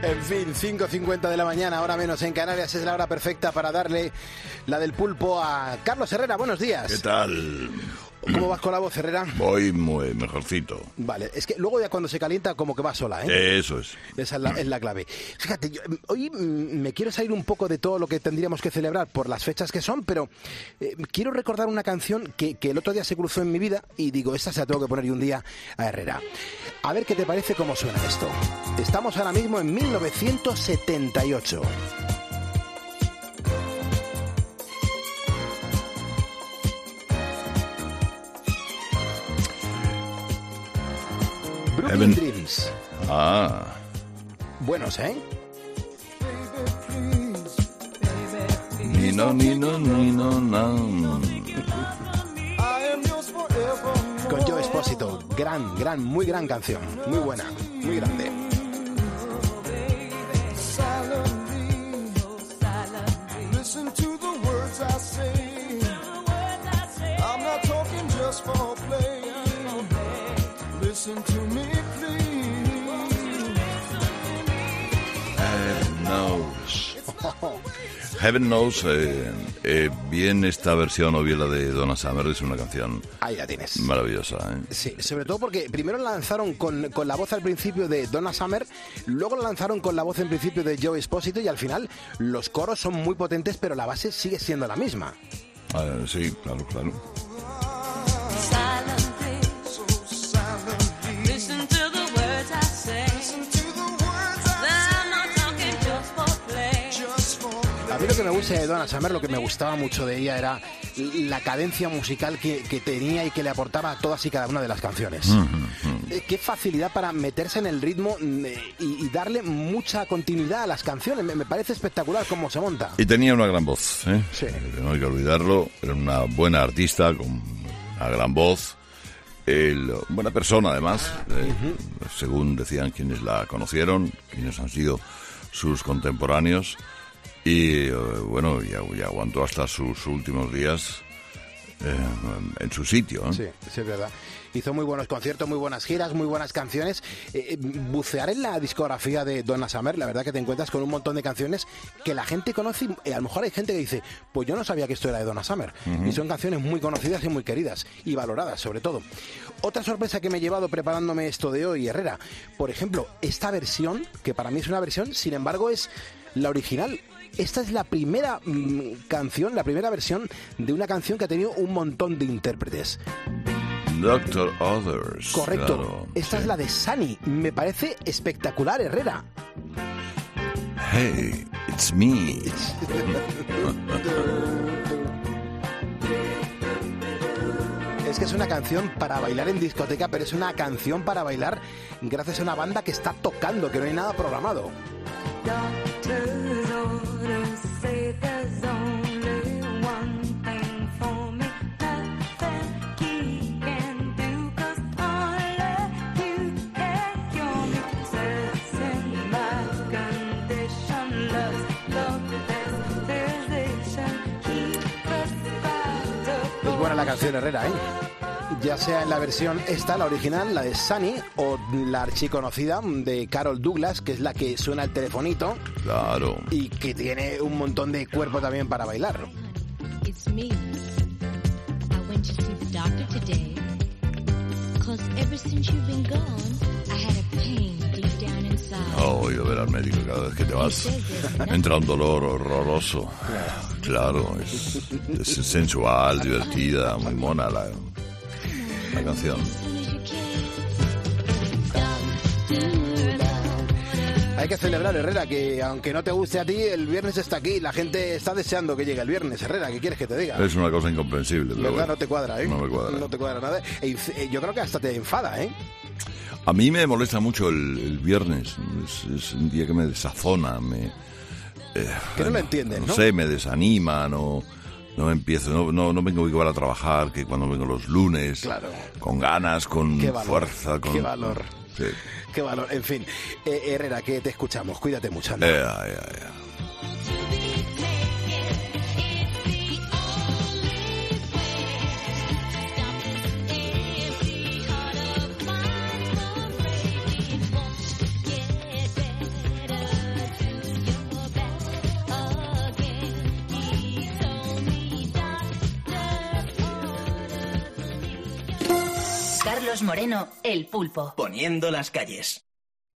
En fin, 5:50 de la mañana, ahora menos en Canarias, es la hora perfecta para darle la del pulpo a Carlos Herrera. Buenos días. ¿Qué tal? ¿Cómo vas con la voz, Herrera? Voy muy mejorcito. Vale, es que luego ya cuando se calienta como que va sola, ¿eh? Eso es. Esa es la clave. Fíjate, hoy me quiero salir un poco de todo lo que tendríamos que celebrar por las fechas que son, pero quiero recordar una canción que el otro día se cruzó en mi vida y digo, esta se la tengo que poner yo un día a Herrera. A ver qué te parece cómo suena esto. Estamos ahora mismo en 1978. Brooklyn Dreams. Ah. Buenos, ¿eh? Ni no. Con Joe Espósito. Muy gran canción. Muy buena, muy grande. Listen to me, Heaven Knows, bien esta versión o bien la de Donna Summer, es una canción ahí la tienes. Maravillosa, ¿eh? Sí, sobre todo porque primero la lanzaron con la voz al principio de Donna Summer, luego la lanzaron con la voz en principio de Joe Espósito y al final los coros son muy potentes, pero la base sigue siendo la misma. Sí, claro. A mí lo que me gusta de Donna Summer, lo que me gustaba mucho de ella era la cadencia musical que tenía y que le aportaba a todas y cada una de las canciones. Qué facilidad para meterse en el ritmo y darle mucha continuidad a las canciones. Me parece espectacular cómo se monta. Y tenía una gran voz, ¿eh? Sí. No hay que olvidarlo. Era una buena artista con una gran voz. Buena persona, además. Según decían quienes la conocieron, quienes han sido sus contemporáneos. Y bueno, ya aguantó hasta sus últimos días en su sitio, ¿eh? Sí, es verdad. Hizo muy buenos conciertos, muy buenas giras, muy buenas canciones. Bucear en la discografía de Donna Summer, la verdad que te encuentras con un montón de canciones que la gente conoce y a lo mejor hay gente que dice, pues yo no sabía que esto era de Donna Summer. Y son canciones muy conocidas y muy queridas y valoradas sobre todo. Otra sorpresa que me he llevado preparándome esto de hoy, Herrera, por ejemplo, esta versión, que para mí es una versión, sin embargo es la original. Esta es la primera canción, la primera versión de una canción que ha tenido un montón de intérpretes. Dr. Others. Correcto. Claro, esta es la de Sunny. Me parece espectacular, Herrera. Hey, it's me. Es que es una canción para bailar en discoteca, pero es una canción para bailar gracias a una banda que está tocando, que no hay nada programado. Es buena la canción, Herrera, ¿eh? Ya sea en la versión esta, la original, la de Sunny, o la archiconocida de Carol Douglas, que es la que suena el telefonito. Claro. Y que tiene un montón de cuerpo también para bailar. It's me. I went to see the doctor today. 'Cause ever since you've been gone, I had a pain deep down inside. Ir a ver al médico cada vez que te vas. Entra un dolor horroroso. Claro, es sensual, divertida, muy mona la canción. Hay que celebrar, Herrera, que aunque no te guste a ti, el viernes está aquí. La gente está deseando que llegue el viernes, Herrera. ¿Qué quieres que te diga? Es una cosa incomprensible. Pero ¿Verdad? bueno, No te cuadra, ¿eh? No me cuadra. No te cuadra nada. Yo creo que hasta te enfada, ¿eh? A mí me molesta mucho el viernes. Es un día que me desazona, que no lo entiendes, ¿no? No sé, me desanima, no empiezo, no vengo igual a trabajar que cuando vengo los lunes. Claro. Con ganas, con Qué valor, fuerza. qué valor. Sí. Qué valor. En fin, Herrera, que te escuchamos. Cuídate mucho. Ya. Carlos Moreno, El Pulpo. Poniendo las calles.